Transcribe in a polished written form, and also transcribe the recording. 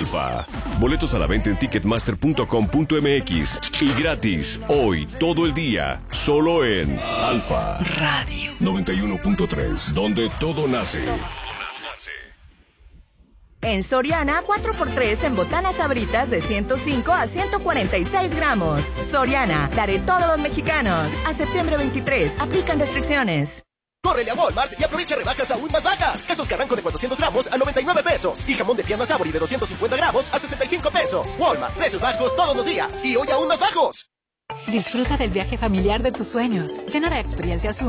Alfa. Boletos a la venta en ticketmaster.com.mx y gratis hoy, todo el día, solo en Alfa Radio 91.3, donde todo nace. En Soriana, 4x3 en botanas Sabritas de 105 a 146 gramos. Soriana, daré todos los mexicanos. A septiembre 23, aplican restricciones. ¡Córrele a Walmart y aprovecha rebajas aún más bajas! Quesos Carranco de 400 gramos a 99 pesos. Y jamón de pierna Sabori de 250 gramos a 65 pesos. Walmart, precios bajos todos los días. Y hoy aún más bajos. Disfruta del viaje familiar de tus sueños, lleno de experiencias únicas.